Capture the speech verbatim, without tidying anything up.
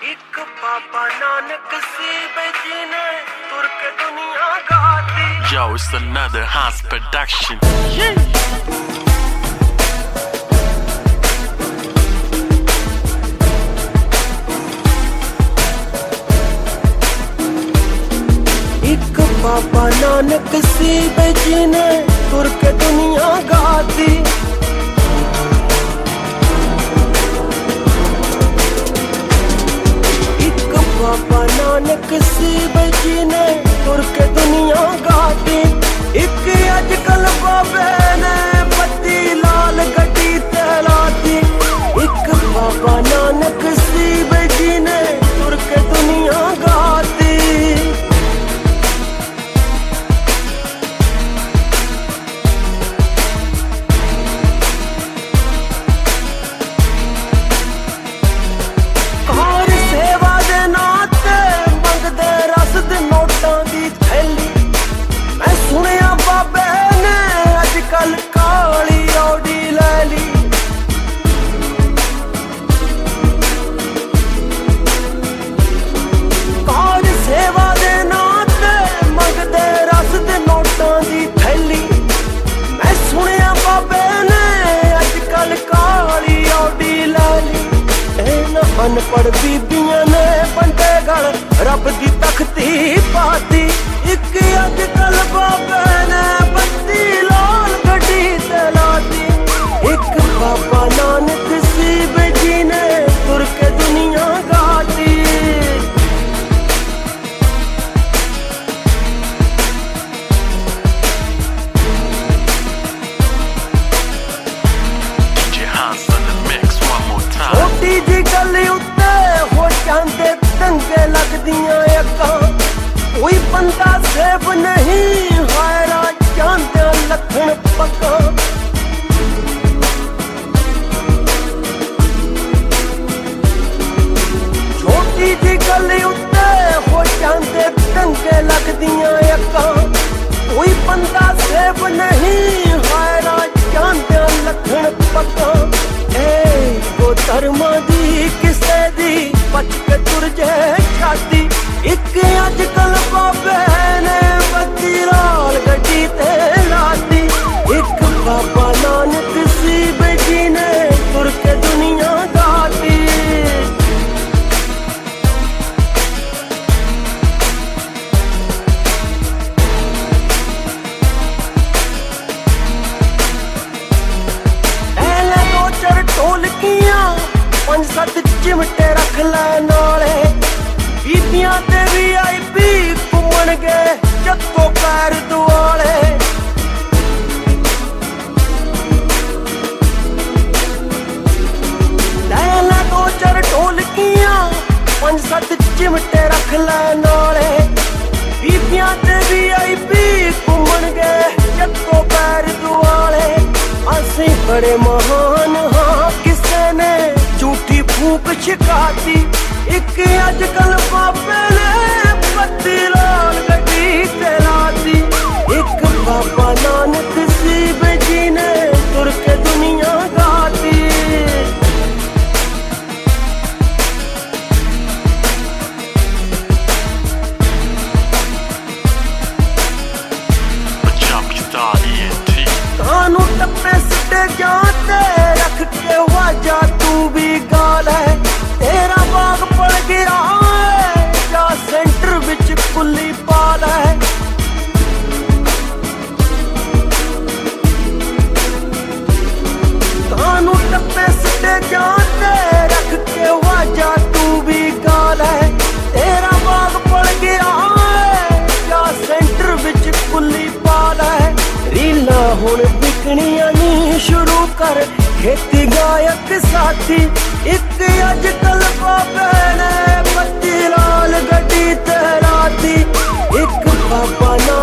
एक बाबा नानक सी बेजीने तुर के दुनिया गाती. Yo, it's another Hans production. Yeah. एक बाबा नानक सी बेजीने तुर के दुनिया गाती. बाबा नानक सी बजी ने तुर के दुनिया गाती. एक अजकल बाबे ने बत्ती लाल गड्डी तैलाती. एक बाबा नानक सी बजी ने तुर के दुनिया गाती. अनपढ़ बीबियां ने बंदे गल रब दी तख्ती पाती. एक अजकल बाबे ने बत्ती लाल गड्डी तैलाती. एक बाबा नानक सी बेजी ने तुर के दुनिया गाती. छोटी जी गली उत्ते हो जांदे दंगे लगदियां अग्गां. कोई बंदा सेफ नहीं हायरा जांदे लखन पक्का. छोटी जी गली उत्ते हो जांदे दंगे लगदियां अग्गां. कोई बंदा सेफ नहीं हायरा जांदे लखन पक्का. वो धर्मा दी किसे दी बच के तुर जे छाती. एक अजकल बाबे ने बत्ती लाल गड्डी ते लाती. एक बाबा नानक सी बेजी ने तुर के दुनिया गाती. ढोलकियां पंज सत्त चिमटे रख लै नाले. बीबियां ते वी आई पी घूमन गए जत्तो पैर दुआले. लै लै दो चार ढोलकियां पंज सत्त चिमटे रख लै नाले. बीबियां ते वी आई पी घूमन गए जत्तो पैर दुआले. असीं बड़े महान हाँ किसे ने झूठी फूक छिकाती. एक अजकल बाबे ने बत्ती लाल गड्डी तैलाती. एक बाबा नानक सी बेजी ने तुर के दुनिया गाती. कानू टप्पे सिद्धे जाते रख के वाजा तू भी गाल है. तेरा बाग पड़ गिरा है या सेंटर विच कुल्ली पाल है. कानू टप्पे सिद्धे जाते रख के वाजा तू भी गाल है. तेरा बाग पड़ गिरा है या सेंटर विच कुल्ली पाल है. रीला हुण बिकनियां नी शुरू कर खेती गायक साथी. एक अजकल बाबे ने बत्ती लाल गड्डी तैलाती. एक बाबा ना